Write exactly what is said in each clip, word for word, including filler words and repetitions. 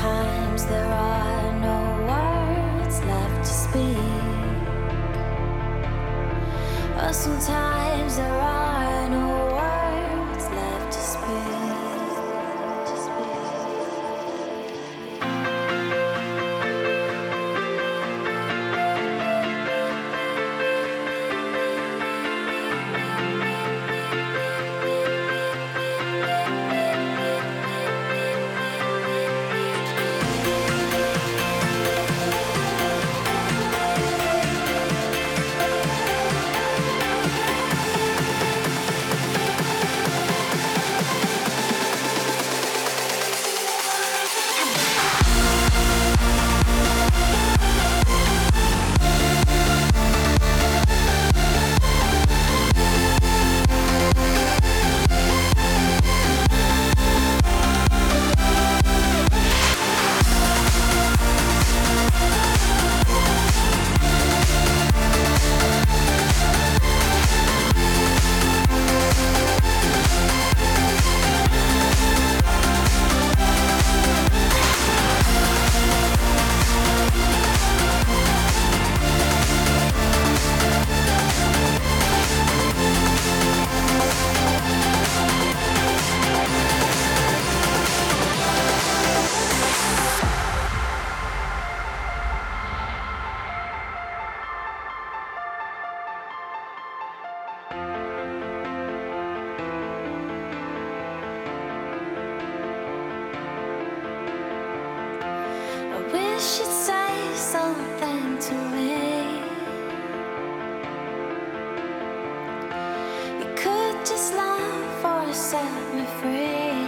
Sometimes there are no words left to speak. Or sometimes there are no words left to speak. To speak. Wish you'd say something to me. You could just laugh or set me free.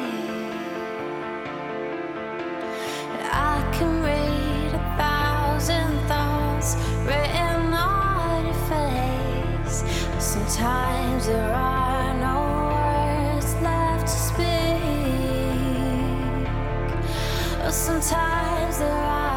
I can read a thousand thoughts written on your face. Sometimes there are no words left to speak. Or sometimes there are